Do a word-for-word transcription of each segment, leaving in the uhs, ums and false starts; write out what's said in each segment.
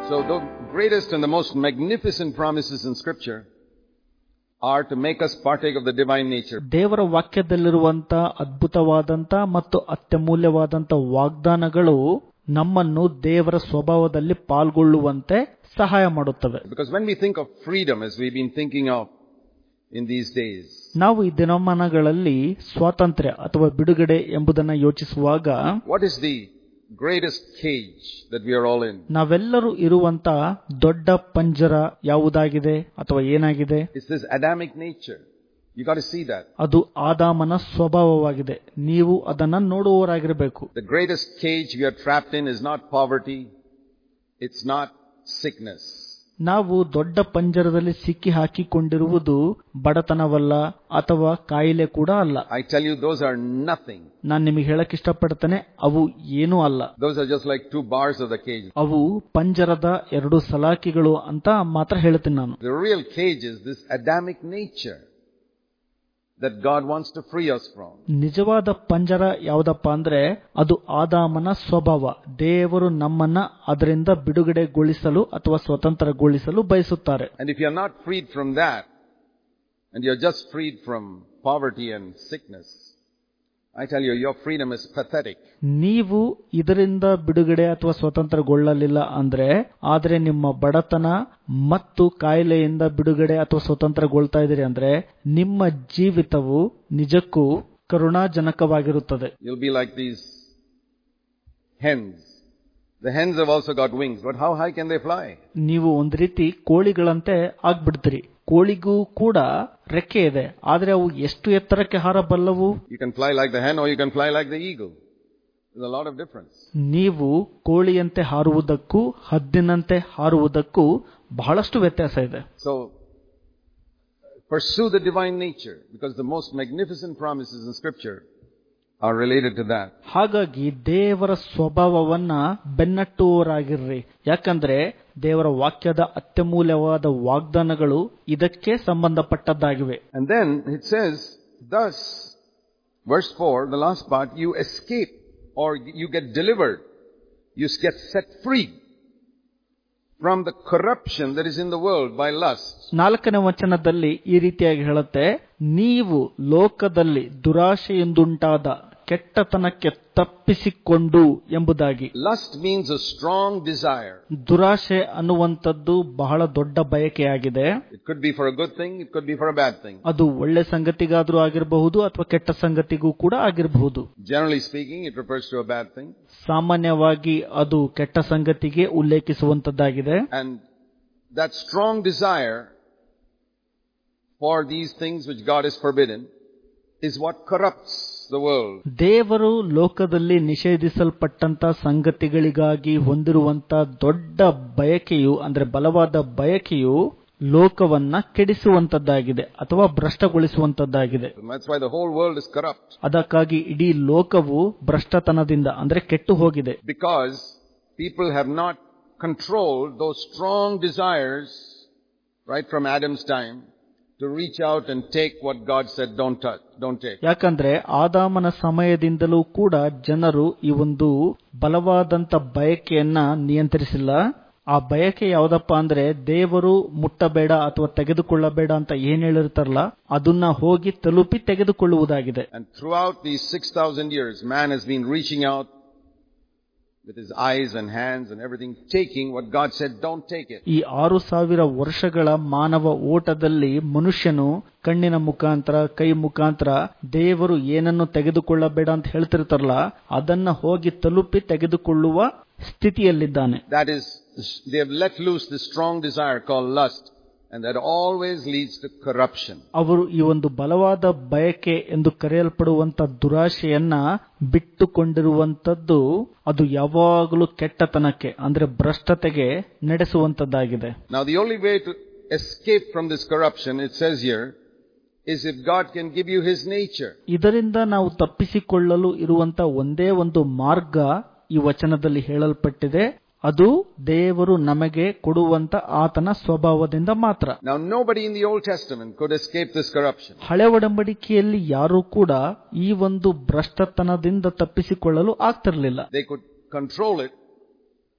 So the greatest and the most magnificent promises in Scripture are to make us partake of the divine nature. ದೇವರ ವಾಕ್ಯದಲ್ಲಿರುವಂತ ಅದ್ಭುತವಾದಂತ ಮತ್ತು ಅತ್ಯಮೂಲ್ಯವಾದಂತ ವಾಗ್ದಾನಗಳು ನಮ್ಮನ್ನು ದೇವರ ಸ್ವಭಾವದಲ್ಲಿ ಪಾಲ್ಗೊಳ್ಳುವಂತೆ ಸಹಾಯ ಮಾಡುತ್ತವೆ. Because when we think of freedom, as we've been thinking of in these days, ನಾವು ಈ ದಿನಮಾನಗಳಲ್ಲಿ ಸ್ವಾತಂತ್ರ್ಯ ಅಥವಾ ಬಿಡುಗಡೆ ಎಂಬುದನ್ನು ಯೋಚಿಸುವಾಗ, what is the greatest cage that we are all in? ನಾವೆಲ್ಲರೂ ಇರುವಂತ ದೊಡ್ಡ ಪಂಜರ ಯಾವುದಾಗಿದೆ ಅಥವಾ ಏನಾಗಿದೆ? It's this Adamic nature. You got to see that. ಅದು ಆದಾಮನ ಸ್ವಭಾವವಾಗಿದೆ. ನೀವು ಅದನ್ನ ನೋಡುವವರಾಗಿರಬೇಕು. The greatest cage we are trapped in is not poverty. It's not sickness. ನಾವು ದೊಡ್ಡ ಪಂಜರದಲ್ಲಿ ಸಿಕ್ಕಿ ಹಾಕಿಕೊಂಡಿರುವುದು ಬಡತನವಲ್ಲ ಅಥವಾ ಕಾಯಿಲೆ ಕೂಡ ಅಲ್ಲ. I tell you, those are nothing. ನಾನು ನಿಮಗೆ ಹೇಳಕ್ ಇಷ್ಟಪಡ್ತೇನೆ, ಅವು ಏನೂ ಅಲ್ಲ. Those are just like two bars of the cage. ಅವು ಪಂಜರದ ಎರಡು ಸಲಾಕಿಗಳು ಅಂತ ಮಾತ್ರ ಹೇಳ್ತೀನಿ ನಾನು. The real cage is this Adamic nature that God wants to free us from. ನಿಜವಾದ ಪಂಜರ ಯಾವುದಪ್ಪ ಅಂದ್ರೆ ಅದು ಆದಾಮನ ಸ್ವಭಾವ. ದೇವರು ನಮ್ಮನ್ನ ಅದರಿಂದ ಬಿಡುಗಡೆಗೊಳಿಸಲು ಅಥವಾ ಸ್ವತಂತ್ರಗೊಳಿಸಲು ಬಯಸುತ್ತಾರೆ. And if you are not freed from that, and you are just freed from poverty and sickness, I tell you, your freedom is pathetic. ನೀವು ಇದರಿಂದ ಬಿಡುಗಡೆ ಅಥವಾ ಸ್ವತಂತ್ರಗೊಳ್ಳಲಿಲ್ಲ ಅಂದ್ರೆ, ಆದರೆ ನಿಮ್ಮ ಬಡತನ ಮತ್ತು ಕಾಯಿಲೆಯಿಂದ ಬಿಡುಗಡೆ ಅಥವಾ ಸ್ವತಂತ್ರಗೊಳ್ತಾ ಇದ್ದೀರಿ ಅಂದ್ರೆ, ನಿಮ್ಮ ಜೀವಿತವು ನಿಜಕ್ಕೂ ಕರುಣಾಜನಕವಾಗಿರುತ್ತದೆ. You'll be like these hens. The hens have also got wings, but how high can they fly? ನೀವು ಒಂದು ರೀತಿ ಕೋಳಿಗಳಂತೆ ಆಗ್ಬಿಡ್ತೀರಿ. ಕೋಳಿಗೂ ಕೂಡ ರೆಕ್ಕೆ ಇದೆ, ಆದ್ರೆ ಅವು ಎಷ್ಟು ಎತ್ತರಕ್ಕೆ ಹಾರಬಲ್ಲವು? You can fly like the hen or you can fly like the eagle. There's a lot of difference. ನೀವು ಕೋಳಿಯಂತೆ ಹಾರುವುದಕ್ಕೂ ಹದ್ದಿನಂತೆ ಹಾರುವುದಕ್ಕೂ ಬಹಳಷ್ಟು ವ್ಯತ್ಯಾಸ ಇದೆ. So pursue the divine nature, because the most magnificent promises in Scripture are related to that. ಹಾಗಾಗಿ ದೇವರ ಸ್ವಭಾವವನ್ನ ಬೆನ್ನಟ್ಟುವವರಾಗಿರ್ರಿ. ಯಾಕಂದ್ರೆ ದೇವರ ವಾಕ್ಯದ ಅತ್ಯಮೂಲ್ಯವಾದ ವಾಗ್ದಾನಗಳು ಇದಕ್ಕೆ ಸಂಬಂಧಪಟ್ಟದ್ದಾಗಿವೆ. And then it says, thus, verse four, the last part, you escape or you get delivered, you get set free from the corruption that is in the world by lust. ನಾಲ್ಕನೇ ವಚನದಲ್ಲಿ ಈ ರೀತಿಯಾಗಿ ಹೇಳುತ್ತೆ, ನೀವು ಲೋಕದಲ್ಲಿ ದುರಾಶೆಯಿಂದುಂಟಾದ ಕೆಟ್ಟತನಕ್ಕೆ ತಪ್ಪಿಸಿಕೊಂಡು ಎಂಬುದಾಗಿ. Lust means a strong desire. ದುರಾಶೆ ಅನ್ನುವಂಥದ್ದು ಬಹಳ ದೊಡ್ಡ ಬಯಕೆಯಾಗಿದೆ. It could be for a good thing, it could be for a bad thing. ಅದು ಒಳ್ಳೆ ಸಂಗತಿಗಾದ್ರೂ ಆಗಿರಬಹುದು ಅಥವಾ ಕೆಟ್ಟ ಸಂಗತಿಗೂ ಕೂಡ ಆಗಿರಬಹುದು. Generally speaking, it refers to a bad thing. ಸಾಮಾನ್ಯವಾಗಿ ಅದು ಕೆಟ್ಟ ಸಂಗತಿಗೆ ಉಲ್ಲೇಖಿಸುವಂತದ್ದಾಗಿದೆ. And that strong desire for these things which God has forbidden is what corrupts the world. ದೇವರು ಲೋಕದಲ್ಲಿ ನಿಷೇಧಿಸಲ್ಪಟ್ಟಂತ ಸಂಗತಿಗಳಿಗಾಗಿ ಹೊಂದಿರುವಂತ ದೊಡ್ಡ ಬಯಕೆಯು ಅಂದ್ರೆ ಬಲವಾದ ಬಯಕೆಯು ಲೋಕವನ್ನ ಕೆಡಿಸುವಂತದ್ದಾಗಿದೆ ಅಥವಾ ಭ್ರಷ್ಟಗೊಳಿಸುವಂತದ್ದಾಗಿದೆ. That's why the whole world is corrupt. ಅದಕ್ಕಾಗಿ ಇಡೀ ಲೋಕವು ಭ್ರಷ್ಟತನದಿಂದ ಅಂದ್ರೆ ಕೆಟ್ಟು ಹೋಗಿದೆ. Because people have not controlled those strong desires right from Adam's time to reach out and take what God said don't touch, don't take. ಯಾಕಂದ್ರೆ ಆದಾಮನ ಸಮಯದಿಂದಲೂ ಕೂಡ ಜನರು ಈ ಒಂದು ಬಲವಾದಂತ ಬಯಕೆಯನ್ನ ನಿಯಂತ್ರಿಸಿಲ್ಲ. ಆ ಬಯಕೆ ಯಾವುದಪ್ಪ ಅಂದ್ರೆ ದೇವರು ಮುಟ್ಟಬೇಡ ಅಥವಾ ತೆಗೆದುಕೊಳ್ಳಬೇಡ ಅಂತ ಏನ್ ಹೇಳಿರ್ತಾರಲ್ಲ ಅದನ್ನ ಹೋಗಿ ತಲುಪಿ ತೆಗೆದುಕೊಳ್ಳುವುದಾಗಿದೆ. And throughout these six thousand years, man has been reaching out with his eyes and hands and everything, taking what God said don't take it. ಈ ಆರು ಸಾವಿರ ವರ್ಷಗಳ ಮಾನವ ಓಟದಲ್ಲಿ ಮನುಷ್ಯನು ಕಣ್ಣಿನ ಮುಖಾಂತರ ಕೈ ಮುಖಾಂತರ ದೇವರು ಏನನ್ನು ತೆಗೆದುಕೊಳ್ಳಬೇಡ ಅಂತ ಹೇಳ್ತಿರ್ತಾರಲ್ಲ ಅದನ್ನ ಹೋಗಿ ತಲುಪಿ ತೆಗೆದುಕೊಳ್ಳುವ ಸ್ಥಿತಿಯಲ್ಲಿದ್ದಾನೆ. That is, they have let loose this strong desire called lust, and that always leads to corruption. ಅವರು ಈ ಒಂದು ಬಲವಾದ ಬಯಕೆ ಎಂದು ಕರೆಯಲ್ಪಡುವಂತ ದುರಾಶೆಯನ್ನ ಬಿಟ್ಟುಕೊಂಡಿರುವಂತದ್ದು ಅದು ಯಾವಾಗಲೂ ಕೆಟ್ಟತನಕ್ಕೆ ಅಂದ್ರೆ ಭ್ರಷ್ಟತೆಗೆ ನಡೆಸುವಂತದ್ದಾಗಿದೆ. Now the only way to escape from this corruption, it says here, is if God can give you His nature. ಇದರಿಂದ ನಾವು ತಪ್ಪಿಸಿಕೊಳ್ಳಲು ಇರುವಂತ ಒಂದೇ ಒಂದು ಮಾರ್ಗ ಈ ವಚನದಲ್ಲಿ ಹೇಳಲ್ಪಟ್ಟಿದೆ, ಅದು ದೇವರು ನಮಗೆ ಕೊಡುವಂತ ಆತನ ಸ್ವಭಾವದಿಂದ ಮಾತ್ರ. Now nobody in the Old Testament could escape this corruption. ಹಳೆ ಒಡಂಬಡಿಕೆಯಲ್ಲಿ ಯಾರೂ ಕೂಡ ಈ ಒಂದು ಭ್ರಷ್ಟತನದಿಂದ ತಪ್ಪಿಸಿಕೊಳ್ಳಲು ಆಗ್ತಿರಲಿಲ್ಲ. They could control it,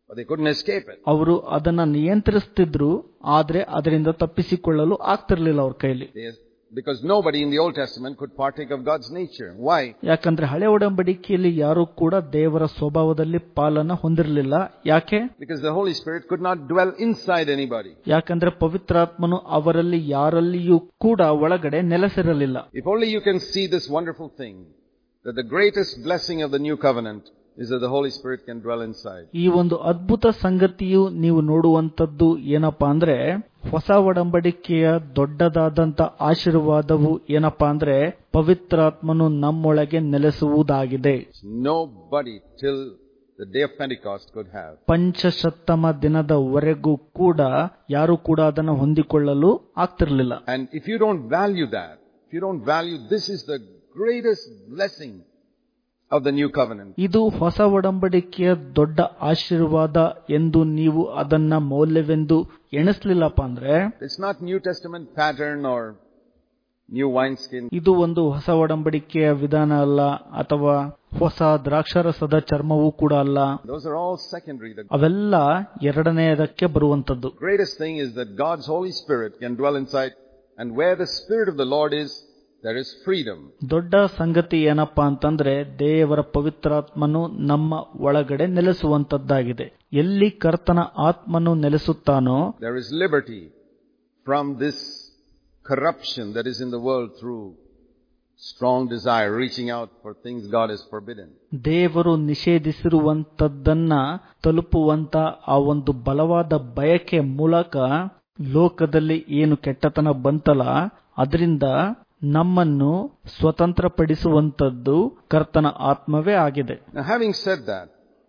but they couldn't escape it. ಅವರು ಅದನ್ನ ನಿಯಂತ್ರಿಸ್ತಿದ್ರು, ಆದ್ರೆ ಅದರಿಂದ ತಪ್ಪಿಸಿಕೊಳ್ಳಲು ಆಗ್ತಿರ್ಲಿಲ್ಲ ಅವ್ರ ಕೈಲಿ. They, because nobody in the Old Testament could partake of God's nature. Why? ಯಾಕಂದ್ರೆ ಹಳೆ ಒಡಂಬಡಿಕೆಯಲ್ಲಿ ಯಾರು ಕೂಡ ದೇವರ ಸ್ವಭಾವದಲ್ಲಿ ಪಾಲನ ಹೊಂದಿರಲಿಲ್ಲ. ಯಾಕೆ? Because the Holy Spirit could not dwell inside anybody. ಯಾಕಂದ್ರೆ ಪವಿತ್ರಾತ್ಮನು ಅವರಲ್ಲಿ ಯಾರಲ್ಲಿಯೂ ಕೂಡ ಒಳಗಡೆ ನೆಲೆಸಿರಲಿಲ್ಲ. If only you can see this wonderful thing, that the greatest blessing of the new covenant is that the Holy Spirit can dwell inside. ಈ ಒಂದು ಅದ್ಭುತ ಸಂಗತಿಯು ನೀವು ನೋಡುವಂತದ್ದು ಏನಪ್ಪಾ ಅಂದ್ರೆ, ಹೊಸ ಒಡಂಬಡಿಕೆಯ ದೊಡ್ಡದಾದಂತ ಆಶೀರ್ವಾದವು ಏನಪ್ಪಾ ಅಂದ್ರೆ ಪವಿತ್ರಾತ್ಮನು ನಮ್ಮೊಳಗೆ ನೆಲೆಸುವುದಾಗಿದೆ. Nobody till the day of Pentecost could have. ಪಂಚಶತ್ತಮ ದಿನದವರೆಗೂ ಕೂಡ ಯಾರು ಕೂಡ ಅದನ್ನು ಹೊಂದಿಕೊಳ್ಳಲು ಆಗ್ತಿರ್ಲಿಲ್ಲ. And if you don't value that, if you don't value this is the greatest blessing of the new covenant. ಇದು ಹೊಸ ಒಡಂಬಡಿಕೆಯ ದೊಡ್ಡ ಆಶೀರ್ವಾದ ಎಂದು ನೀವು ಅದನ್ನ ಮೌಲ್ಯವೆಂದು ಎಣಿಸಲಿಲ್ಲಪ್ಪ ಅಂದ್ರೆ, it's not New Testament pattern or new wineskin. ಇದು ಒಂದು ಹೊಸ ಒಡಂಬಡಿಕೆಯ ವಿಧಾನ ಅಲ್ಲ, ಅಥವಾ ಹೊಸ ದ್ರಾಕ್ಷಾರಸದ ಚರ್ಮವೂ ಕೂಡ ಅಲ್ಲ. Those are all secondary. ಅವೆಲ್ಲ ಎರಡನೆಯದಕ್ಕೆ ಬರುವಂತದ್ದು. Greatest thing is that God's Holy Spirit can dwell inside, and where the Spirit of the Lord is, there is freedom. ದೊಡ್ಡ ಸಂಗತಿ ಏನಪ್ಪಾ ಅಂತಂದ್ರೆ, ದೇವರ ಪವಿತ್ರಾತ್ಮನು ನಮ್ಮ ಒಳಗಡೆ ನೆಲೆಸುವಂತದ್ದಾಗಿದೆ. ಎಲ್ಲಿ ಕರ್ತನ ಆತ್ಮನು ನೆಲೆಸುತ್ತಾನೋ there is liberty from this corruption that is in the world through strong desire reaching out for things God has forbidden. ದೇವರು ನಿಷೇಧಿಸಿರುವಂತದ್ದನ್ನ ತಲುಪುವಂತ ಆ ಒಂದು ಬಲವಾದ ಬಯಕೆ ಮೂಲಕ ಲೋಕದಲ್ಲಿ ಏನು ಕೆಟ್ಟತನ ಬಂತಲ್ಲ, ಅದರಿಂದ ನಮ್ಮನ್ನು ಸ್ವತಂತ್ರಪಡಿಸುವಂತದ್ದು ಕರ್ತನ ಆತ್ಮವೇ ಆಗಿದೆ. Now, having said that,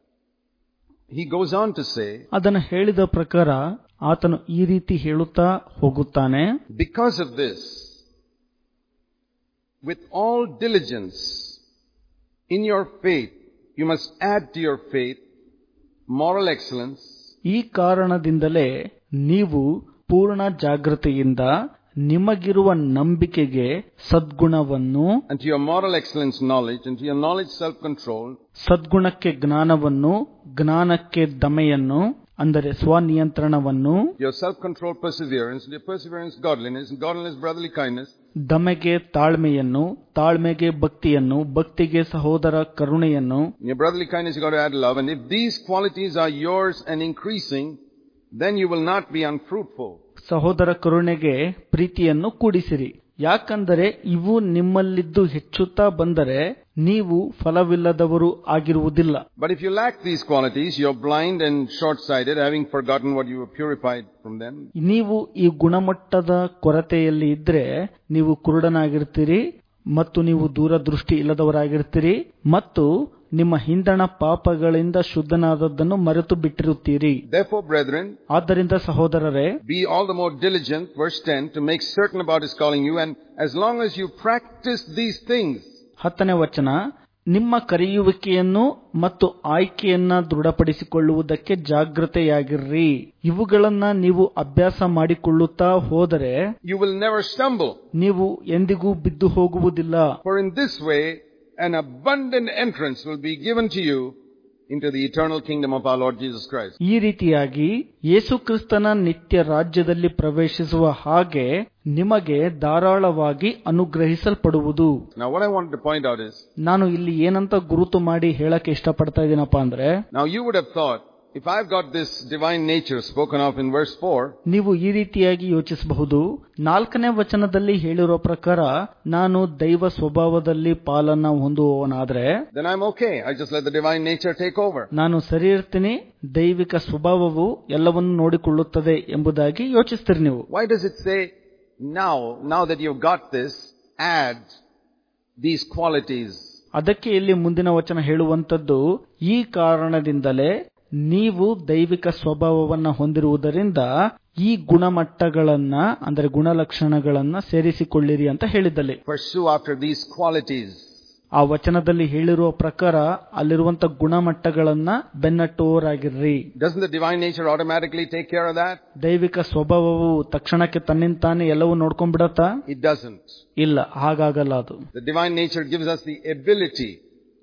he goes on to say, ಅದನ್ನು ಹೇಳಿದ ಪ್ರಕಾರ ಆತನು ಈ ರೀತಿ ಹೇಳುತ್ತಾ ಹೋಗುತ್ತಾನೆ, because of this, with all diligence in your faith, you must add to your faith moral excellence. ಈ ಕಾರಣದಿಂದಲೇ ನೀವು ಪೂರ್ಣ ಜಾಗೃತಿಯಿಂದ ನಿಮಗಿರುವ ನಂಬಿಕೆಗೆ ಸದ್ಗುಣವನ್ನು, and to your moral excellence knowledge, and to your knowledge self-control, ಸದ್ಗುಣಕ್ಕೆ ಜ್ಞಾನವನ್ನು, ಜ್ಞಾನಕ್ಕೆ ದಮೆಯನ್ನು ಅಂದರೆ ಸ್ವನಿಯಂತ್ರಣವನ್ನು, your self-control perseverance, and your perseverance godliness, and godliness brotherly kindness, ದಮೆಗೆ ತಾಳ್ಮೆಯನ್ನು, ತಾಳ್ಮೆಗೆ ಭಕ್ತಿಯನ್ನು, ಭಕ್ತಿಗೆ ಸಹೋದರ ಕರುಣೆಯನ್ನು, in your brotherly kindness you got to add love, and if these qualities are yours and increasing, then you will not be unfruitful. ಸಹೋದರ ಕರುಣೆಗೆ ಪ್ರೀತಿಯನ್ನು ಕೂಡಿಸಿರಿ. ಯಾಕಂದರೆ ಇವು ನಿಮ್ಮಲ್ಲಿದ್ದು ಹೆಚ್ಚುತ್ತಾ ಬಂದರೆ ನೀವು ಫಲವಿಲ್ಲದವರು ಆಗಿರುವುದಿಲ್ಲ. But if you lack these qualities, you are blind and short-sighted, having forgotten what you were purified from them. ನೀವು ಈ ಗುಣಮಟ್ಟದ ಕೊರತೆಯಲ್ಲಿ ಇದ್ರೆ ನೀವು ಕುರುಡನಾಗಿರ್ತೀರಿ ಮತ್ತು ನೀವು ದೂರದೃಷ್ಟಿ ಇಲ್ಲದವರಾಗಿರ್ತೀರಿ ಮತ್ತು ನಿಮ್ಮ ಹಿಂದಣ ಪಾಪಗಳಿಂದ ಶುದ್ಧನಾದದ್ದನ್ನು ಮರೆತು ಬಿಟ್ಟಿರುತ್ತೀರಿ. Therefore, brethren, ಆದ್ದರಿಂದ ಸಹೋದರರೇ, be all the more diligent, verse ten, to make certain about his calling you, and as long as you practice these things. ಹತ್ತನೇ ವಚನ, ನಿಮ್ಮ ಕರೆಯುವಿಕೆಯನ್ನು ಮತ್ತು ಆಯ್ಕೆಯನ್ನ ದೃಢಪಡಿಸಿಕೊಳ್ಳುವುದಕ್ಕೆ ಜಾಗೃತೆಯಾಗಿರ್ರಿ. ಇವುಗಳನ್ನ ನೀವು ಅಭ್ಯಾಸ ಮಾಡಿಕೊಳ್ಳುತ್ತಾ ಹೋದರೆ you will never stumble. ನೀವು ಎಂದಿಗೂ ಬಿದ್ದು ಹೋಗುವುದಿಲ್ಲ. For in this way an abundant entrance will be given to you into the eternal kingdom of our Lord Jesus Christ. ಈ ರೀತಿಯಾಗಿ ಯೇಸು ಕ್ರಿಸ್ತನ ನಿತ್ಯ ರಾಜ್ಯದಲ್ಲಿ ಪ್ರವೇಶಿಸುವ ಹಾಗೆ ನಿಮಗೆ ಧಾರಾಳವಾಗಿ ಅನುಗ್ರಹಿಸಲ್ಪಡುವುದು. Now what I wanted to point out is, ನಾನು ಇಲ್ಲಿ ಏನಂತ ಗುರುತು ಮಾಡಿ ಹೇಳಕ್ಕೆ ಇಷ್ಟಪಡ್ತಾ ಇದ್ದೀನಪ್ಪ ಅಂದ್ರೆ, now you would have thought, if I've got this divine nature spoken of in verse four, ನೀವು ಈ ರೀತಿಯಾಗಿ ಯೋಚಿಸಬಹುದು, ನಾಲ್ಕನೇ ವಚನದಲ್ಲಿ ಹೇಳಿರೋ ಪ್ರಕಾರ ನಾನು ದೈವ ಸ್ವಭಾವದಲ್ಲಿ ಪಾಲನ್ನ ಹೊಂದುವವನಾದ್ರೆ then I'm okay. I just let the divine nature take over. ನಾನು ಸರಿ ಇರ್ತೀನಿ, ದೈವಿಕ ಸ್ವಭಾವವು ಎಲ್ಲವನ್ನೂ ನೋಡಿಕೊಳ್ಳುತ್ತದೆ ಎಂಬುದಾಗಿ ಯೋಚಿಸ್ತೀರಿ ನೀವು. Why does it say now, now that you've got this, add these qualities? ಅದಕ್ಕೆ ಇಲ್ಲಿ ಮುಂದಿನ ವಚನ ಹೇಳುವಂತದ್ದು, ಈ ಕಾರಣದಿಂದಲೇ ನೀವು ದೈವಿಕ ಸ್ವಭಾವವನ್ನ ಹೊಂದಿರುವುದರಿಂದ ಈ ಗುಣಮಟ್ಟಗಳನ್ನ ಅಂದರೆ ಗುಣಲಕ್ಷಣಗಳನ್ನ ಸೇರಿಸಿಕೊಳ್ಳಿರಿ ಅಂತ ಹೇಳಿದಲ್ಲಿ. Pursue after these qualities. ಆ ವಚನದಲ್ಲಿ ಹೇಳಿರುವ ಪ್ರಕಾರ ಅಲ್ಲಿರುವಂತ ಗುಣಮಟ್ಟಗಳನ್ನ ಬೆನ್ನಟ್ಟುವವರಾಗಿರ್ರಿ. Doesn't the divine nature automatically take care of that? ದೈವಿಕ ಸ್ವಭಾವವು ತಕ್ಷಣಕ್ಕೆ ತನ್ನಿಂತಾನೆ ಎಲ್ಲವೂ ನೋಡ್ಕೊಂಡ್ಬಿಡತ್ತಾ? It doesn't. ಇಲ್ಲ, ಹಾಗಾಗಲ್ಲ ಅದು. The divine nature gives us the ability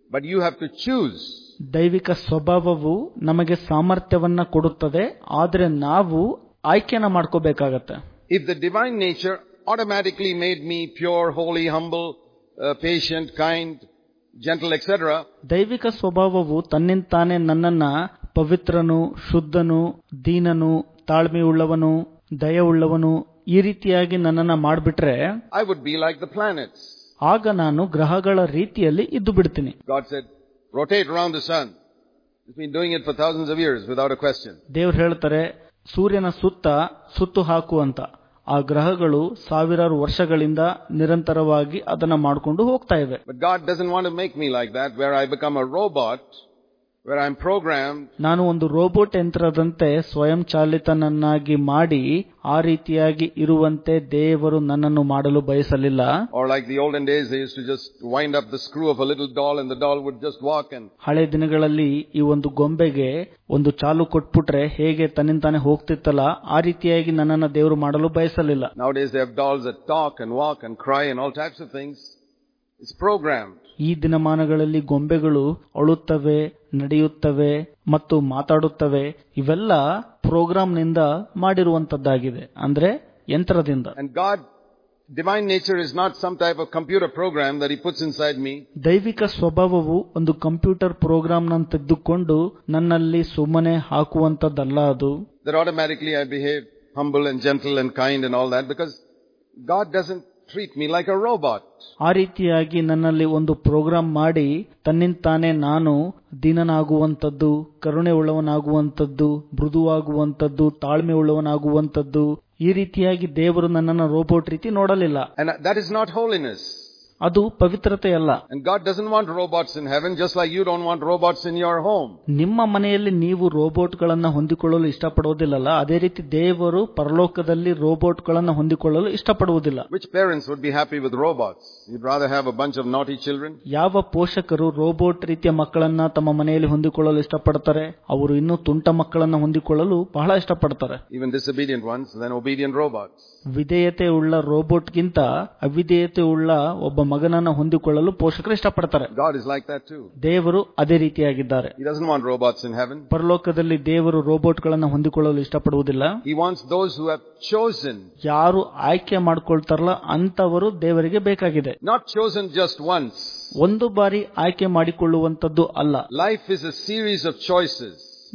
but you have to choose. ದೈವಿಕ ಸ್ವಭಾವವು ನಮಗೆ ಸಾಮರ್ಥ್ಯವನ್ನ ಕೊಡುತ್ತದೆ, ಆದರೆ ನಾವು ಆಯ್ಕೆನ ಮಾಡ್ಕೋಬೇಕಾಗತ್ತೆ. If the divine nature automatically made me pure, holy, humble, uh, patient, kind, gentle, et cetera, ದೈವಿಕ ಸ್ವಭಾವವು ತನ್ನಿಂತಾನೇ ನನ್ನನ್ನ ಪವಿತ್ರನು, ಶುದ್ಧನು, ದೀನನು, ತಾಳ್ಮೆಯುಳ್ಳವನು, ದಯವುಳ್ಳವನು ಈ ರೀತಿಯಾಗಿ ನನ್ನನ್ನ ಮಾಡಿಬಿಟ್ರೆ I would be like the planets. ಆಗ ನಾನು ಗ್ರಹಗಳ ರೀತಿಯಲ್ಲಿ ಇದ್ದು ಬಿಡ್ತೀನಿ. God said, rotate around the sun. It's been doing it for thousands of years without a question. ದೇವರು ಹೇಳ್ತಾರೆ, ಸೂರ್ಯನ ಸುತ್ತ ಸುತ್ತು ಹಾಕು ಅಂತ. ಆ ಗ್ರಹಗಳು ಸಾವಿರಾರು ವರ್ಷಗಳಿಂದ ನಿರಂತರವಾಗಿ ಅದನ್ನ ಮಾಡಿಕೊಂಡು ಹೋಗ್ತಾ ಇವೆ. But God doesn't want to make me like that, where I become a robot, where I'm programmed. ನಾನು ಒಂದು ರೋಬೋಟ್ ಯಂತ್ರದಂತೆ ಸ್ವಯಂ ಚಾಲಿತನನ್ನಾಗಿ ಮಾಡಿ ಆ ರೀತಿಯಾಗಿ ಇರುವಂತೆ ದೇವರು ನನ್ನನ್ನು ಮಾಡಲು ಬಯಸಲಿಲ್ಲ. Or like the olden days, they used to just wind up the screw of a little doll and the doll would just walk and. ಹಳೆ ದಿನಗಳಲ್ಲಿ ಈ ಒಂದು ಗೊಂಬೆಗೆ ಒಂದು ಚಾಲು ಕೊಟ್ಬಿಟ್ರೆ ಹೇಗೆ ತನ್ನಿಂತಾನೆ ಹೋಗ್ತಿತ್ತಲ್ಲ, ಆ ರೀತಿಯಾಗಿ ನನ್ನನ್ನ ದೇವರು ಮಾಡಲು ಬಯಸಲಿಲ್ಲ. Nowadays they have dolls that talk and walk and cry and all types of things. It's programmed. ಈ ದಿನಮಾನಗಳಲ್ಲಿ ಗೊಂಬೆಗಳು ಅಳುತ್ತವೆ, ನಡೆಯುತ್ತವೆ ಮತ್ತು ಮಾತಾಡುತ್ತವೆ. ಇವೆಲ್ಲ ಪ್ರೋಗ್ರಾಂನಿಂದ ಮಾಡಿರುವಂತದ್ದಾಗಿದೆ, ಅಂದ್ರೆ ಯಂತ್ರದಿಂದ. And God, divine nature is not some type of computer program that He puts inside me. ದೈವಿಕ ಸ್ವಭಾವವು ಒಂದು ಕಂಪ್ಯೂಟರ್ ಪ್ರೋಗ್ರಾಂನ ತೆಗೆದುಕೊಂಡು ನನ್ನಲ್ಲಿ ಸುಮ್ಮನೆ ಹಾಕುವಂತದ್ದಲ್ಲ ಅದು. That automatically I behave humble and gentle and kind and all that, because God doesn't treat me like a robot. ಆ ರೀತಿಯಾಗಿ ನನ್ನಲ್ಲಿ ಒಂದು ಪ್ರೋಗ್ರಾಂ ಮಾಡಿ ತನ್ನಿಂತಾನೆ ನಾನು ದೀನನಾಗುವಂತದ್ದು, ಕರುಣೆ ಉಳ್ಳವನಾಗುವಂತದ್ದು, ಮೃದುವಾಗುವಂತದ್ದು, ತಾಳ್ಮೆ ಉಳ್ಳವನಾಗುವಂತದ್ದು, ಈ ರೀತಿಯಾಗಿ ದೇವರು ನನ್ನನ್ನು ರೋಬೋಟ್ ರೀತಿ ನೋಡಲಿಲ್ಲ. And that is not holiness. ಅದು ಪವಿತ್ರತೆಯಲ್ಲ. And God doesn't want robots in heaven, just like you don't want robots in your home. ನಿಮ್ಮ ಮನೆಯಲ್ಲಿ ನೀವು ರೋಬೋಟ್ಗಳನ್ನ ಹೊಂದಿಕೊಳ್ಳಲು ಇಷ್ಟಪಡುವುದಿಲ್ಲಲ್ಲ, ಅದೇ ರೀತಿ ದೇವರು ಪರಲೋಕದಲ್ಲಿ ರೋಬೋಟ್ಗಳನ್ನ ಹೊಂದಿಕೊಳ್ಳಲು ಇಷ್ಟಪಡುವುದಿಲ್ಲ. Which parents would be happy with robots? You'd rather have a bunch of naughty children? ಯಾವ ಪೋಷಕರು ರೋಬೋಟ್ ರೀತಿಯ ಮಕ್ಕಳನ್ನ ತಮ್ಮ ಮನೆಯಲ್ಲಿ ಹೊಂದಿಕೊಳ್ಳಲು ಇಷ್ಟಪಡ್ತಾರೆ? ಅವರು ಇನ್ನೂ ತುಂಟ ಮಕ್ಕಳನ್ನ ಹೊಂದಿಕೊಳ್ಳಲು ಬಹಳ ಇಷ್ಟಪಡ್ತಾರೆ. Even disobedient ones, then obedient robots. ವಿಧೇಯತೆ ಉಳ್ಳ ರೋಬೋಟ್ಗಿಂತ ಅವಿಧೇಯತೆ ಉಳ್ಳ ಒಬ್ಬ ಮಗನನ್ನ ಹೊಂದಿಕೊಳ್ಳಲು ಪೋಷಕರು ಇಷ್ಟಪಡ್ತಾರೆ. God is like that too. ದೇವರು ಅದೇ ರೀತಿಯಾಗಿದ್ದಾರೆ. He doesn't want robots in heaven. ಪರಲೋಕದಲ್ಲಿ ದೇವರು ರೋಬೋಟ್ಗಳನ್ನ ಹೊಂದಿಕೊಳ್ಳಲು ಇಷ್ಟಪಡುವುದಿಲ್ಲ. He wants those who have chosen. ಯಾರು ಆಯ್ಕೆ ಮಾಡ್ಕೊಳ್ತಾರಲ್ಲ ಅಂತವರು ದೇವರಿಗೆ ಬೇಕಾಗಿದೆ. Not chosen just once. ಒಂದು ಬಾರಿ ಆಯ್ಕೆ ಮಾಡಿಕೊಳ್ಳುವಂತದ್ದು ಅಲ್ಲ. Life is a series of choices.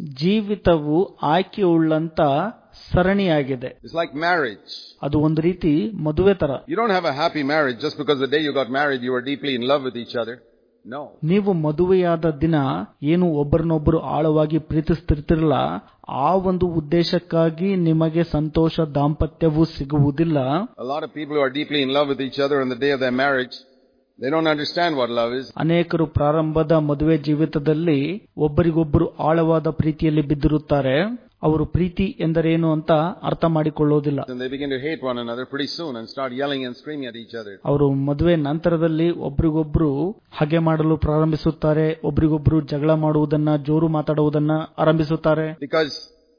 ಜೀವಿತವು ಆಯ್ಕೆಯುಳ್ಳಂತ ಸರಣಿಯಾಗಿದೆ. It's like marriage. ಅದು ಒಂದು ರೀತಿ ಮದುವೆ ತರ. You don't have a happy marriage just because the day you got married you were deeply in love with each other. No. ನೀವು ಮದುವೆಯಾದ ದಿನ ಏನು ಒಬ್ಬರನ್ನೊಬ್ಬರು ಆಳವಾಗಿ ಪ್ರೀತಿಸ್ತಿರ್ತಿರಲ್ಲ, ಆ ಒಂದು ಉದ್ದೇಶಕ್ಕಾಗಿ ನಿಮಗೆ ಸಂತೋಷ ದಾಂಪತ್ಯವೂ ಸಿಗುವುದಿಲ್ಲ. A lot of people who are deeply in love with each other on the day of their marriage, they don't understand what love is. ಅನೇಕರು ಪ್ರಾರಂಭದ ಮದುವೆ ಜೀವಿತದಲ್ಲಿ ಒಬ್ಬರಿಗೊಬ್ಬರು ಆಳವಾದ ಪ್ರೀತಿಯಲ್ಲಿ ಬಿದ್ದಿರುತ್ತಾರೆ. ಅವರು ಪ್ರೀತಿ ಎಂದರೇನು ಅಂತ ಅರ್ಥ ಮಾಡಿಕೊಳ್ಳೋದಿಲ್ಲ. And they begin to hate one another pretty soon and start yelling and screaming at each other. ಅವರು ಮದುವೆ ನಂತರದಲ್ಲಿ ಒಬ್ರಿಗೊಬ್ರು ಹಗೆ ಮಾಡಲು ಪ್ರಾರಂಭಿಸುತ್ತಾರೆ, ಒಬ್ರಿಗೊಬ್ರು ಜಗಳ ಮಾಡುವುದನ್ನ, ಜೋರು ಮಾತಾಡುವುದನ್ನ ಆರಂಭಿಸುತ್ತಾರೆ. Because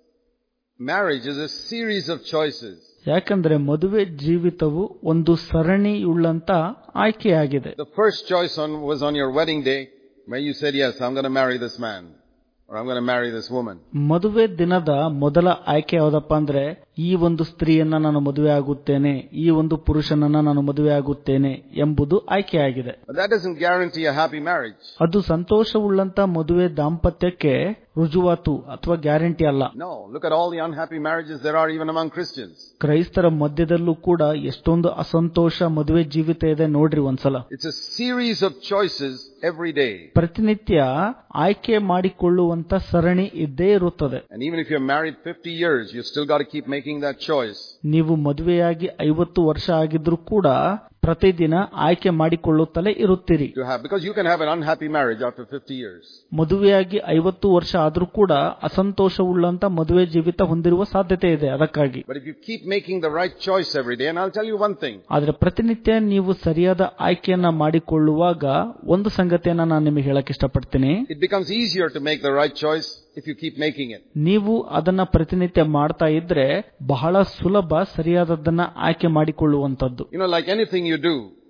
marriage is a series of choices. ಯಾಕಂದ್ರೆ ಮದುವೆ ಜೀವಿತವು ಒಂದು ಸರಣಿಯುಳ್ಳಂತ ಆಯ್ಕೆಯಾಗಿದೆ. The first choice on was on your wedding day where you said, yes, I'm going to marry this man. Or I'm going to marry this woman. ಮದುವೆ ದಿನದ ಮೊದಲ ಆಯ್ಕೆ ಯಾವುದಪ್ಪ ಅಂದ್ರೆ, ಈ ಒಂದು ಸ್ತ್ರೀಯನ್ನ ನಾನು ಮದುವೆ ಆಗುತ್ತೇನೆ, ಈ ಒಂದು ಪುರುಷನನ್ನ ನಾನು ಮದುವೆ ಆಗುತ್ತೇನೆ ಎಂಬುದು ಆಯ್ಕೆಯಾಗಿದೆ. But that doesn't guarantee a happy marriage. ಅದು ಸಂತೋಷವುಳ್ಳಂತ ಮದುವೆ ದಾಂಪತ್ಯಕ್ಕೆ ರುಜುವಾತು ಅಥವಾ ಗ್ಯಾರಂಟಿ ಅಲ್ಲ. No, look at all the unhappy marriages there are even among Christians. ಕ್ರೈಸ್ತರ ಮಧ್ಯದಲ್ಲೂ ಕೂಡ ಎಷ್ಟೊಂದು ಅಸಂತೋಷ ಮದುವೆ ಜೀವಿತ ಇದೆ ನೋಡ್ರಿ ಒಂದ್ಸಲ. It's a series of choices every day. ಪ್ರತಿನಿತ್ಯ ಆಯ್ಕೆ ಮಾಡಿಕೊಳ್ಳುವಂತ ಸರಣಿ ಇದ್ದೇ ಇರುತ್ತದೆ. And even if you're married fifty years, you still got to keep making that choice. ನೀವು ಮದುವೆಯಾಗಿ ಐವತ್ತು ವರ್ಷ ಆಗಿದ್ರೂ ಕೂಡ ಪ್ರತಿದಿನ ಆಯ್ಕೆ ಮಾಡಿಕೊಳ್ಳುತ್ತಲೇ ಇರುತ್ತೀರಿ. To have, because you can have an unhappy marriage after fifty years. ಮದುವೆಯಾಗಿ ಐವತ್ತು ವರ್ಷ ಆದ್ರೂ ಕೂಡ ಅಸಂತೋಷವುಳ್ಳಂತ ಮದುವೆ ಜೀವಿತ ಹೊಂದಿರುವ ಸಾಧ್ಯತೆ ಇದೆ. ಅದಕ್ಕಾಗಿ But if you keep making the right choice every day, and I'll tell you one thing. ಆದ್ರೆ ಪ್ರತಿನಿತ್ಯ ನೀವು ಸರಿಯಾದ ಆಯ್ಕೆಯನ್ನ ಮಾಡಿಕೊಳ್ಳುವಾಗ ಒಂದು ಸಂಗತಿಯನ್ನ ನಾನು ನಿಮಗೆ ಹೇಳಕ್ ಇಷ್ಟಪಡ್ತೀನಿ. It becomes easier to make the right choice if you keep making it. ನೀವು ಅದನ್ನ ಪ್ರತಿನಿತ್ಯ ಮಾಡ್ತಾ ಇದ್ರೆ ಬಹಳ ಸುಲಭ ಸರಿಯಾದದ್ದನ್ನ ಆಯ್ಕೆ ಮಾಡಿಕೊಳ್ಳುವಂತದ್ದು. You know, like anything you do,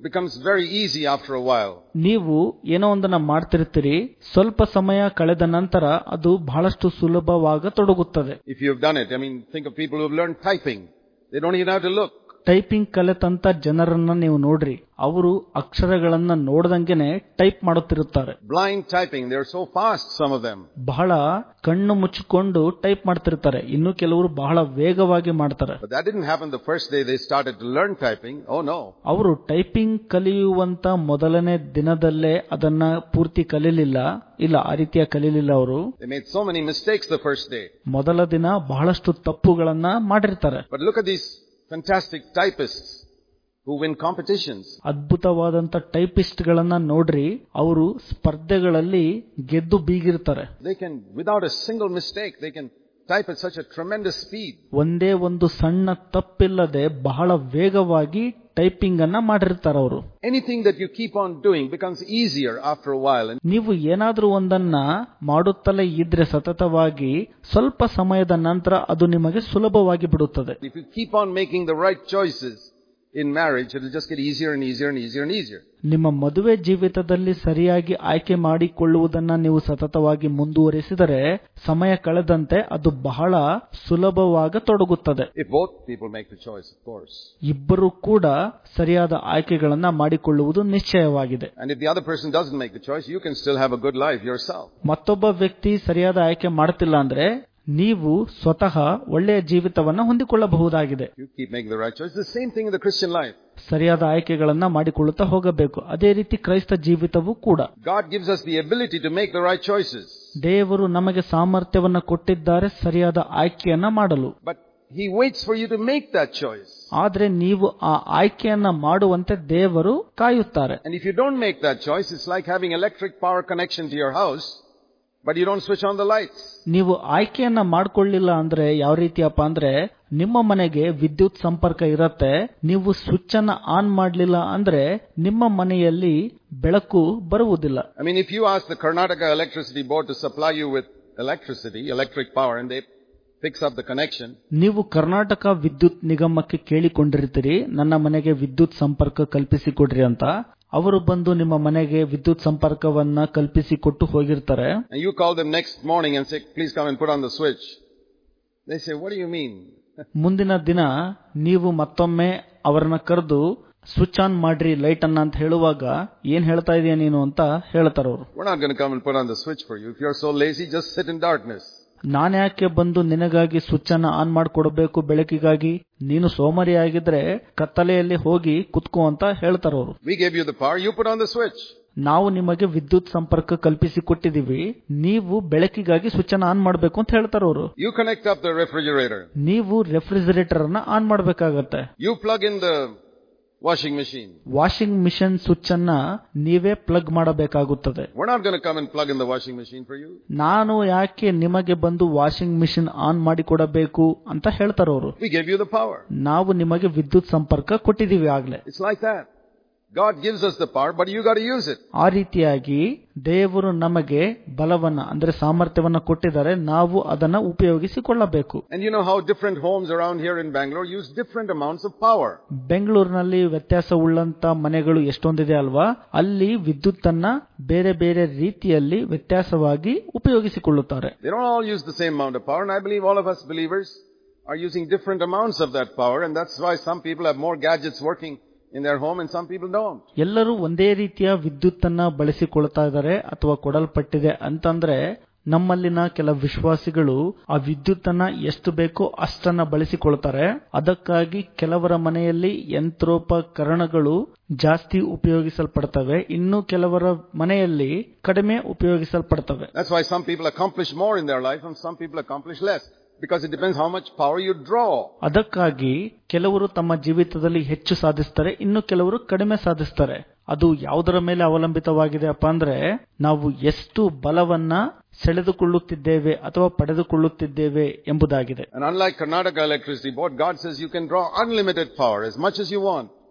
becomes very easy after a while. ನೀವು ಏನೋ ಒಂದನ್ನ ಮಾಡ್ತಿರ್ತೀರಿ, ಸ್ವಲ್ಪ ಸಮಯ ಕಳೆದ ನಂತರ ಅದು ಬಹಳಷ್ಟು ಸುಲಭವಾಗತೊಡಗುತ್ತದೆ. If you have done it, I mean, think of people who have learned typing. They don't even have to look. Typing ಕಲಿತಂತ ಜನರನ್ನ ನೀವು ನೋಡ್ರಿ, ಅವರು ಅಕ್ಷರಗಳನ್ನ ನೋಡ್ದಂಗೆನೆ ಟೈಪ್ ಮಾಡುತ್ತಿರುತ್ತಾರೆ. Blind typing, they are so fast, some of them. ಬಹಳ ಕಣ್ಣು ಮುಚ್ಚಿಕೊಂಡು ಟೈಪ್ ಮಾಡ್ತಿರ್ತಾರೆ, ಇನ್ನು ಕೆಲವರು ಬಹಳ ವೇಗವಾಗಿ ಮಾಡ್ತಾರೆ. But that didn't happen the first day they started to learn typing. Oh no. ಅವರು ಟೈಪಿಂಗ್ ಕಲಿಯುವಂತ ಮೊದಲನೇ ದಿನದಲ್ಲೇ ಅದನ್ನ ಪೂರ್ತಿ ಕಲಿಲಿಲ್ಲ. ಇಲ್ಲ, ಆ ರೀತಿಯ ಕಲಿಲಿಲ್ಲ ಅವರು. They made so many mistakes the first day. ಮೊದಲ ದಿನ ಬಹಳಷ್ಟು ತಪ್ಪುಗಳನ್ನ ಮಾಡಿರ್ತಾರೆ. But look at these fantastic typists who win competitions. ಅದ್ಭುತವಾದಂತ ಟೈಪಿಸ್ಟ್ ಗಳನ್ನ ನೋಡ್ರಿ, ಅವರು ಸ್ಪರ್ಧೆಗಳಲ್ಲಿ ಗೆದ್ದು ಬೀಗಿರ್ತಾರೆ. They can, without a single mistake, they can type at such a tremendous speed. ಒಂದೇ ಒಂದು ಸಣ್ಣ ತಪ್ಪಿಲ್ಲದೆ ಬಹಳ ವೇಗವಾಗಿ ಟೈಪಿಂಗ್ ಅನ್ನ ಮಾಡಿರ್ತಾರೆ ಅವರು. Anything that you keep on doing becomes easier after a while. ನೀವು ಏನಾದ್ರೂ ಒಂದನ್ನ ಮಾಡುತ್ತಲೇ ಇದ್ರೆ ಸತತವಾಗಿ ಸ್ವಲ್ಪ ಸಮಯದ ನಂತರ ಅದು ನಿಮಗೆ ಸುಲಭವಾಗಿ ಬಿಡುತ್ತದೆ. If you keep on making the right choices in marriage, it will just get easier and easier and easier and easier. ನಿಮ್ಮ ಮದುವೆ ಜೀವಿತದಲ್ಲಿ ಸರಿಯಾಗಿ ಆಯ್ಕೆ ಮಾಡಿಕೊಳ್ಳುವುದನ್ನ ನೀವು ಸತತವಾಗಿ ಮುಂದುವರಿಸಿದರೆ ಸಮಯ ಕಳೆದಂತೆ ಅದು ಬಹಳ ಸುಲಭವಾಗತೊಡಗುತ್ತದೆ. If both people make the choice, of course. ಇಬ್ಬರು ಕೂಡ ಸರಿಯಾದ ಆಯ್ಕೆಗಳನ್ನ ಮಾಡಿಕೊಳ್ಳುವುದು ನಿಶ್ಚಯವಾಗಿದೆ. And if the other person doesn't make the choice, you can still have a good life yourself. ಮತ್ತೊಬ್ಬ ವ್ಯಕ್ತಿ ಸರಿಯಾದ ಆಯ್ಕೆ ಮಾಡ್ತಿಲ್ಲ ಅಂದ್ರೆ ನೀವು ಸ್ವತಃ ಒಳ್ಳೆಯ ಜೀವಿತವನ್ನ ಹೊಂದಿಕೊಳ್ಳಬಹುದಾಗಿದೆ. You keep making the right choice. The same thing in the Christian life. ಸರಿಯಾದ ಆಯ್ಕೆಗಳನ್ನ ಮಾಡಿಕೊಳ್ಳುತ್ತಾ ಹೋಗಬೇಕು. ಅದೇ ರೀತಿ ಕ್ರೈಸ್ತ ಜೀವಿತವೂ ಕೂಡ. God gives us the ability to make the right choices. ದೇವರು ನಮಗೆ ಸಾಮರ್ಥ್ಯವನ್ನ ಕೊಟ್ಟಿದ್ದಾರೆ ಸರಿಯಾದ ಆಯ್ಕೆಯನ್ನ ಮಾಡಲು. But He waits for you to make that choice. ಆದ್ರೆ ನೀವು ಆ ಆಯ್ಕೆಯನ್ನ ಮಾಡುವಂತೆ ದೇವರು ಕಾಯುತ್ತಾರೆ. And if you don't make that choice, it's like having electric power connection to your house, but you don't switch on the lights. ನೀವು ಆಯ್ಕೆಯನ್ನ ಮಾಡ್ಕೊಳ್ಳಿಲ್ಲ ಅಂದ್ರೆ ಯಾವ ರೀತಿಯಪ್ಪ ಅಂದ್ರೆ ನಿಮ್ಮ ಮನೆಗೆ ವಿದ್ಯುತ್ ಸಂಪರ್ಕ ಇರತ್ತೆ, ನೀವು ಸ್ವಿಚ್ ಅನ್ನ ಆನ್ ಮಾಡಲಿಲ್ಲ ಅಂದ್ರೆ ನಿಮ್ಮ ಮನೆಯಲ್ಲಿ ಬೆಳಕು ಬರುವುದಿಲ್ಲ. I mean, if you ask the Karnataka Electricity Board to supply you with electricity, electric power, and they fix up the connection. ನೀವು ಕರ್ನಾಟಕ ವಿದ್ಯುತ್ ನಿಗಮಕ್ಕೆ ಕೇಳಿಕೊಂಡಿರ್ತೀರಿ, ನನ್ನ ಮನೆಗೆ ವಿದ್ಯುತ್ ಸಂಪರ್ಕ ಕಲ್ಪಿಸಿಕೊಡ್ರಿ ಅಂತ. ಅವರು ಬಂದು ನಿಮ್ಮ ಮನೆಗೆ ವಿದ್ಯುತ್ ಸಂಪರ್ಕವನ್ನ ಕಲ್ಪಿಸಿಕೊಟ್ಟು ಹೋಗಿರ್ತಾರೆ. And you call them next morning and say, please come and put on the switch. They say, what do you mean? ಮುಂದಿನ ದಿನ ನೀವು ಮತ್ತೊಮ್ಮೆ ಅವರನ್ನ ಕರೆದು ಸ್ವಿಚ್ ಆನ್ ಮಾಡ್ರಿ ಲೈಟ್ ಅನ್ನ ಅಂತ ಹೇಳುವಾಗ ಏನ್ ಹೇಳ್ತಾ ಇದೀಯ ನೀನು ಅಂತ ಹೇಳ್ತಾರ ಅವರು. We're not going to come and put on the switch for you. If you're so lazy, just sit in darkness. ನಾನು ಯಾಕೆ ಬಂದು ನಿನಗಾಗಿ ಸ್ವಿಚ್ ಅನ್ನ ಆನ್ ಮಾಡಿಕೊಡಬೇಕು ಬೆಳಕಿಗಾಗಿ? ನೀನು ಸೋಮರಿಯಾಗಿದ್ರೆ ಕತ್ತಲೆಯಲ್ಲಿ ಹೋಗಿ ಕುತ್ಕೋ ಅಂತ ಹೇಳ್ತಾರ ಅವರು. We gave you the power, you put on the switch. ನಾವು ನಿಮಗೆ ವಿದ್ಯುತ್ ಸಂಪರ್ಕ ಕಲ್ಪಿಸಿಕೊಟ್ಟಿದೀವಿ, ನೀವು ಬೆಳಕಿಗಾಗಿ ಸ್ವಿಚ್ ಅನ್ನ ಆನ್ ಮಾಡಬೇಕು ಅಂತ ಹೇಳ್ತಾರ ಅವರು. You connect up the refrigerator. ನೀವು ರೆಫ್ರಿಜರೇಟರ್ ಅನ್ನ ಆನ್ ಮಾಡಬೇಕಾಗತ್ತೆ. You plug in the washing machine. Washing machine switch ಅನ್ನ ನೀವೇ ಪ್ಲಗ್ ಮಾಡಬೇಕಾಗುತ್ತದೆ. We're not going to come and plug in the washing machine for you. ನಾನು ಯಾಕೆ ನಿಮಗೆ ಬಂದು ವಾಷಿಂಗ್ ಮಿಷನ್ ಆನ್ ಮಾಡಿ ಕೊಡಬೇಕು ಅಂತ ಹೇಳ್ತಾರ ಅವರು. We gave you the power. ನಾವು ನಿಮಗೆ ವಿದ್ಯುತ್ ಸಂಪರ್ಕ ಕೊಟ್ಟಿದ್ದೀವಿ ಆಗ್ಲೇ. It's like that. God gives us the power, but you got to use it. ಆ ರೀತಿಯಾಗಿ ದೇವರು ನಮಗೆ ಬಲವನ್ನ ಅಂದ್ರೆ ಸಾಮರ್ಥ್ಯವನ್ನ ಕೊಟ್ಟಿದ್ದಾರೆ, ನಾವು ಅದನ್ನ ಉಪಯೋಗಿಸಿಕೊಳ್ಳಬೇಕು. And you know how different homes around here in Bangalore use different amounts of power. ಬೆಂಗಳೂರಿನಲ್ಲಿ ವ್ಯತ್ಯಾಸವುಳ್ಳಂತ ಮನೆಗಳು ಎಷ್ಟೊಂದಿದೆ ಅಲ್ವಾ? ಅಲ್ಲಿ ವಿದ್ಯುತ್ ಅನ್ನ ಬೇರೆ ಬೇರೆ ರೀತಿಯಲ್ಲಿ ವ್ಯತ್ಯಾಸವಾಗಿ ಉಪಯೋಗಿಸಿಕೊಳ್ಳುತ್ತಾರೆ. They don't all use the same amount of power, and I believe all of us believers are using different amounts of that power, and that's why some people have more gadgets working in their home and some people don't. ಎಲ್ಲರೂ ಒಂದೇ ರೀತಿಯ ವಿದ್ಯುತ್ ಅನ್ನ ಬಳಸಿಕೊಳ್ತಾ ಇದ್ದಾರೆ ಅಥವಾ ಕೊಡಲ್ಪಟ್ಟಿದೆ ಅಂತಂದ್ರೆ ನಮ್ಮಲ್ಲಿನ ಕೆಲ ವಿಶ್ವಾಸಿಗಳು ಆ ವಿದ್ಯುತ್ ಅನ್ನ ಎಷ್ಟು ಬೇಕೋ ಅಷ್ಟನ್ನ ಬಳಸಿಕೊಳ್ತಾರೆ. ಅದಕ್ಕಾಗಿ ಕೆಲವರ ಮನೆಯಲ್ಲಿ ಯಂತ್ರೋಪಕರಣಗಳು ಜಾಸ್ತಿ ಉಪಯೋಗಿಸಲ್ಪಡ್ತವೆ, ಇನ್ನು ಕೆಲವರ ಮನೆಯಲ್ಲಿ ಕಡಿಮೆ ಉಪಯೋಗಿಸಲ್ಪಡ್ತವೆ. That's why some people accomplish more in their life and some people accomplish less. Because it depends how much power you draw. ಅದಕ್ಕಾಗಿ ಕೆಲವರು ತಮ್ಮ ಜೀವಿತದಲ್ಲಿ ಹೆಚ್ಚು ಸಾಧಿಸ್ತಾರೆ, ಇನ್ನು ಕೆಲವರು ಕಡಿಮೆ ಸಾಧಿಸ್ತಾರೆ. ಅದು ಯಾವುದರ ಮೇಲೆ ಅವಲಂಬಿತವಾಗಿದೆ ಅಪ್ಪ ಅಂದ್ರೆ ನಾವು ಎಷ್ಟು ಬಲವನ್ನ ಸೆಳೆದುಕೊಳ್ಳುತ್ತಿದ್ದೇವೆ ಅಥವಾ ಪಡೆದುಕೊಳ್ಳುತ್ತಿದ್ದೇವೆ ಎಂಬುದಾಗಿದೆ. And unlike Karnataka Electricity Board, God says you can draw unlimited power as much as you want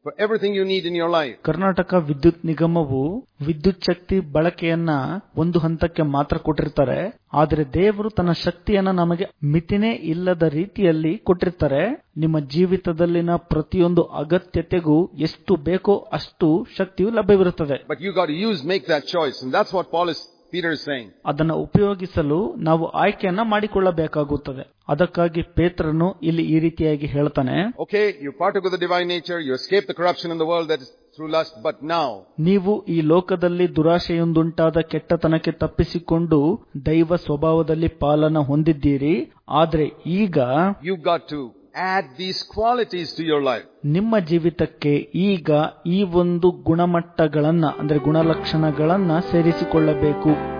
for everything you need in your life. Karnataka ವಿದ್ಯುತ್ ನಿಗಮವು ವಿದ್ಯುತ್ ಶಕ್ತಿ ಬಳಕೆಯನ್ನ ಒಂದು ಹಂತಕ್ಕೆ ಮಾತ್ರ ಕೊಟ್ಟಿರ್ತಾರೆ. ಆದರೆ ದೇವರು ತನ್ನ ಶಕ್ತಿಯನ್ನ ನಮಗೆ ಮಿತಿನೇ ಇಲ್ಲದ ರೀತಿಯಲ್ಲಿ ಕೊಟ್ಟಿರ್ತಾರೆ. ನಿಮ್ಮ ಜೀವಿತದಲ್ಲಿನ ಪ್ರತಿಯೊಂದು ಅಗತ್ಯತೆಗೂ ಎಷ್ಟು ಬೇಕೋ ಅಷ್ಟು ಶಕ್ತಿಯು ಲಭ್ಯವಿರುತ್ತದೆ. But you got to use, make that choice, and that's what Paul is, Peter is saying. ಅದನ್ನು ಉಪಯೋಗಿಸಲು ನಾವು ಆಯ್ಕೆಯನ್ನ ಮಾಡಿಕೊಳ್ಳಬೇಕಾಗುತ್ತದೆ. ಅದಕ್ಕಾಗಿ ಪೇತ್ರನು ಇಲ್ಲಿ ಈ ರೀತಿಯಾಗಿ ಹೇಳ್ತಾನೆ, Okay, you partook of the divine nature, you escaped the corruption in the world that is through lust, but now ನೀವು ಈ ಲೋಕದಲ್ಲಿ ದುರಾಶೆಯೊಂದುಂಟಾದ ಕೆಟ್ಟತನಕ್ಕೆ ತಪ್ಪಿಸಿಕೊಂಡು ದೈವ ಸ್ವಭಾವದಲ್ಲಿ ಪಾಲನ ಹೊಂದಿದ್ದೀರಿ. ಆದ್ರೆ ಈಗ you've got to add these qualities to your life. ನಿಮ್ಮ ಜೀವಿತಕ್ಕೆ ಈಗ ಈ ಒಂದು ಗುಣಮಟ್ಟಗಳನ್ನ ಅಂದ್ರೆ ಗುಣಲಕ್ಷಣಗಳನ್ನ ಸೇರಿಸಿಕೊಳ್ಳಬೇಕು.